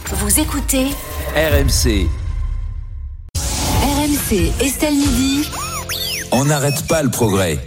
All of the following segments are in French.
Vous écoutez RMC. RMC, Estelle Midi. On n'arrête pas le progrès.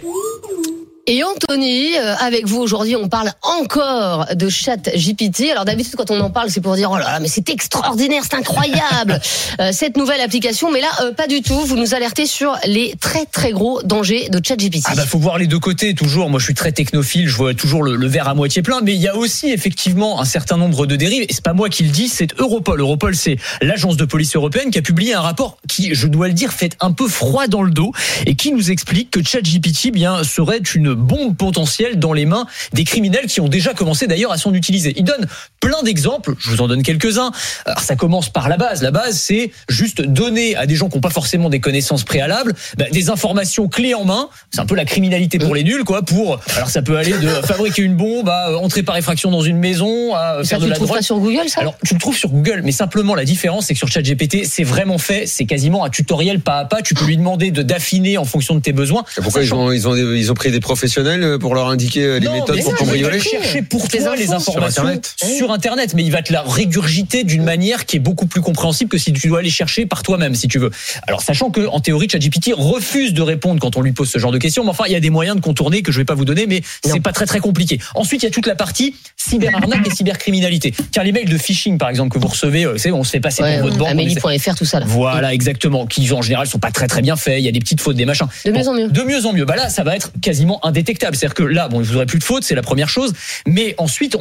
Et Anthony, avec vous aujourd'hui, on parle encore de ChatGPT. Alors d'habitude, quand on en parle, c'est pour dire « Oh là là, mais c'est extraordinaire, c'est incroyable cette nouvelle application ». Mais là, pas du tout. Vous nous alertez sur les très très gros dangers de ChatGPT. Faut voir les deux côtés toujours. Moi, je suis très technophile, je vois toujours le verre à moitié plein. Mais il y a aussi effectivement un certain nombre de dérives. Et c'est pas moi qui le dis, c'est Europol. Europol, c'est l'agence de police européenne qui a publié un rapport qui, je dois le dire, fait un peu froid dans le dos et qui nous explique que ChatGPT serait une bombe potentielle dans les mains des criminels qui ont déjà commencé d'ailleurs à s'en utiliser. Il donne plein d'exemples, je vous en donne quelques-uns. Alors ça commence par la base. La base, c'est juste donner à des gens qui n'ont pas forcément des connaissances préalables des informations clés en main. C'est un peu la criminalité pour les nuls, quoi. Alors ça peut aller de fabriquer une bombe à entrer par effraction dans une maison, à faire de la drogue. Tu le trouves pas sur Google, ça ? Alors tu le trouves sur Google, mais simplement la différence, c'est que sur ChatGPT, c'est vraiment fait. C'est quasiment un tutoriel pas à pas. Tu peux lui demander d'affiner en fonction de tes besoins. Et pourquoi ils ont pris des professionnels pour leur indiquer les méthodes pour cambrioler. Il va chercher pour toi les informations sur Internet, mais il va te la régurgiter d'une manière qui est beaucoup plus compréhensible que si tu dois aller chercher par toi-même, si tu veux. Alors, sachant que en théorie, ChatGPT refuse de répondre quand on lui pose ce genre de questions, mais enfin, il y a des moyens de contourner que je vais pas vous donner, mais c'est pas très très compliqué. Ensuite, il y a toute la partie cyberarnaque et cybercriminalité. Car les mails de phishing, par exemple, que vous recevez, on se fait passer pour votre banque. Amélie.fr, tout ça là. Voilà, exactement. Qui en général sont pas très très bien faits. Il y a des petites fautes, des machins. De mieux en mieux. De mieux en mieux. Là, ça va être quasiment indétectable. C'est-à-dire que là, vous aurez plus de fautes, c'est la première chose. Mais ensuite,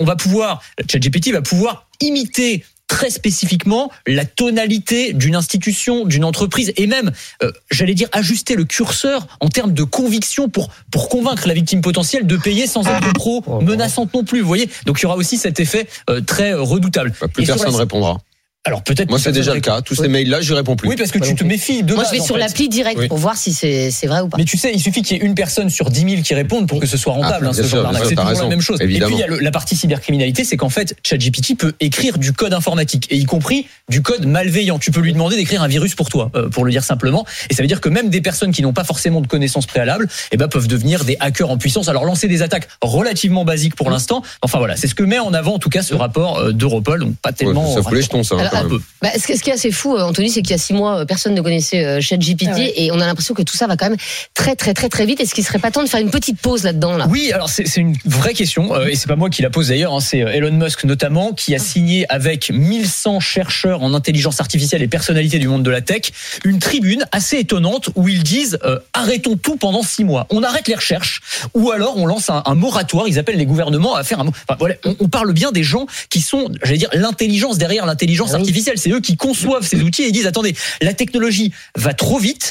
ChatGPT va pouvoir imiter très spécifiquement la tonalité d'une institution, d'une entreprise, et même, ajuster le curseur en termes de conviction pour convaincre la victime potentielle de payer sans être trop menaçante non plus. Vous voyez ? Donc il y aura aussi cet effet très redoutable. Plus personne ne répondra. Alors peut-être. Moi, c'est déjà le cas. Tous ces mails-là, je réponds plus. Oui, parce que tu te méfies de. Moi, je vais sur l'appli direct pour voir si c'est vrai ou pas. Mais tu sais, il suffit qu'il y ait une personne sur 10 000 qui répondent pour que ce soit rentable. Ce genre d'arnaque. C'est toujours la même chose. Évidemment. Et puis il y a la partie cybercriminalité, c'est qu'en fait, ChatGPT peut écrire du code informatique, et y compris du code malveillant. Tu peux lui demander d'écrire un virus pour toi, pour le dire simplement. Et ça veut dire que même des personnes qui n'ont pas forcément de connaissances préalables, peuvent devenir des hackers en puissance. Alors lancer des attaques relativement basiques pour l'instant. Enfin voilà, c'est ce que met en avant en tout cas ce rapport d'Europol. Donc pas tellement. Ça fout les jetons, ça. Ce qui est assez fou, Anthony, c'est qu'il y a 6 mois, personne ne connaissait ChatGPT et on a l'impression que tout ça va quand même très très très très vite. Est-ce qu'il serait pas temps de faire une petite pause là-dedans là ? Oui, alors c'est une vraie question et c'est pas moi qui la pose d'ailleurs, c'est Elon Musk notamment qui a signé avec 1100 chercheurs en intelligence artificielle et personnalités du monde de la tech une tribune assez étonnante où ils disent arrêtons tout pendant 6 mois. On arrête les recherches ou alors on lance un moratoire. Ils appellent les gouvernements à faire on parle bien des gens qui sont, l'intelligence derrière l'intelligence artificielle. C'est eux qui conçoivent ces outils et ils disent attendez, la technologie va trop vite,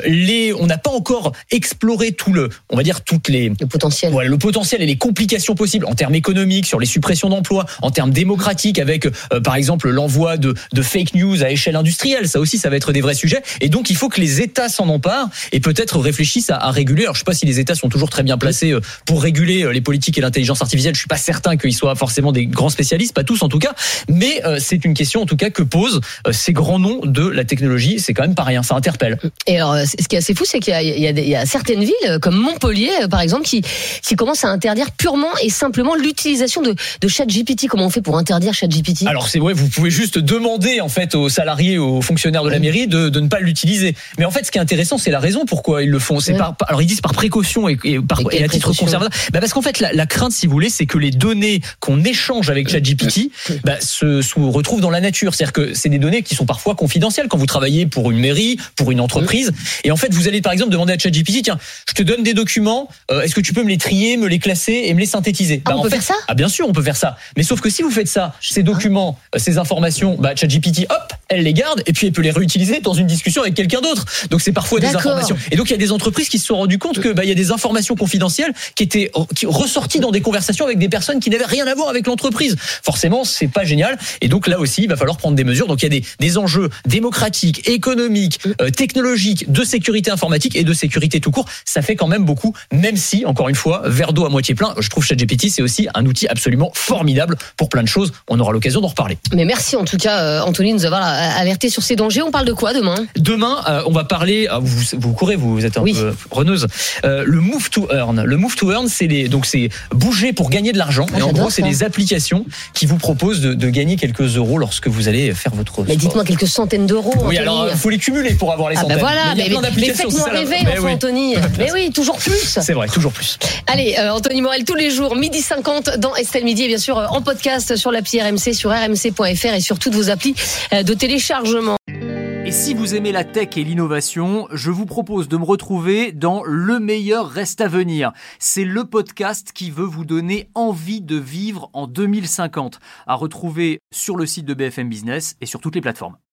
on n'a pas encore exploré le potentiel. Voilà, le potentiel et les complications possibles en termes économiques, sur les suppressions d'emplois, en termes démocratiques avec par exemple l'envoi de fake news à échelle industrielle. Ça aussi, ça va être des vrais sujets et donc il faut que les États s'en emparent et peut-être réfléchissent à réguler. Alors je sais pas si les États sont toujours très bien placés pour réguler les politiques et l'intelligence artificielle. Je suis pas certain qu'ils soient forcément des grands spécialistes, pas tous en tout cas, mais c'est une question en tout cas que posent ces grands noms de la technologie. C'est quand même pas rien, ça interpelle. Et alors, ce qui est assez fou, c'est qu'il y a certaines villes, comme Montpellier, par exemple, qui commencent à interdire purement et simplement l'utilisation de ChatGPT. Comment on fait pour interdire ChatGPT ? Alors vous pouvez juste demander en fait aux salariés, aux fonctionnaires de la mairie de ne pas l'utiliser. Mais en fait, ce qui est intéressant, c'est la raison pourquoi ils le font. C'est alors ils disent par précaution et à titre conservateur. Parce qu'en fait, la crainte, si vous voulez, c'est que les données qu'on échange avec ChatGPT se retrouvent dans la nature. C'est-à-dire que c'est des données qui sont parfois confidentielles quand vous travaillez pour une mairie, pour une entreprise. Et en fait, vous allez par exemple demander à ChatGPT, tiens, je te donne des documents, est-ce que tu peux me les trier, me les classer et me les synthétiser ? On peut faire ça ? Bien sûr, on peut faire ça. Mais sauf que si vous faites ça, ces documents, ces informations, ChatGPT, hop, elle les garde et puis elle peut les réutiliser dans une discussion avec quelqu'un d'autre. Donc c'est parfois des informations. Et donc il y a des entreprises qui se sont rendues compte que il y a des informations confidentielles qui ressorties dans des conversations avec des personnes qui n'avaient rien à voir avec l'entreprise. Forcément, c'est pas génial. Et donc là aussi, il va falloir prendre des mesures. Donc il y a des enjeux démocratiques, économiques, technologiques, de sécurité informatique et de sécurité tout court. Ça fait quand même beaucoup, même si, encore une fois, verre d'eau à moitié plein. Je trouve ChatGPT, c'est aussi un outil absolument formidable pour plein de choses. On aura l'occasion d'en reparler. Mais merci en tout cas, Anthony, de nous avoir alerté sur ces dangers. On parle de quoi demain ? Demain, on va parler. Vous courez, vous êtes un peu preneuse. Le Move to Earn. Le Move to Earn, c'est bouger pour gagner de l'argent. Et en gros, c'est des applications qui vous proposent de gagner quelques euros lorsque vous vous allez faire votre sport. Mais dites-moi quelques centaines d'euros. Oui, Anthony. alors il faut les cumuler pour avoir les centaines. Ben voilà, mais il y a plein mais d'applications. faites-moi rêver, enfin, Anthony. Mais oui, toujours plus. C'est vrai, toujours plus. Allez, Anthony Morel, tous les jours, 12h50 dans Estelle Midi, et bien sûr en podcast sur l'appli RMC, sur rmc.fr et sur toutes vos applis de téléchargement. Et si vous aimez la tech et l'innovation, je vous propose de me retrouver dans Le meilleur reste à venir. C'est le podcast qui veut vous donner envie de vivre en 2050. À retrouver sur le site de BFM Business et sur toutes les plateformes.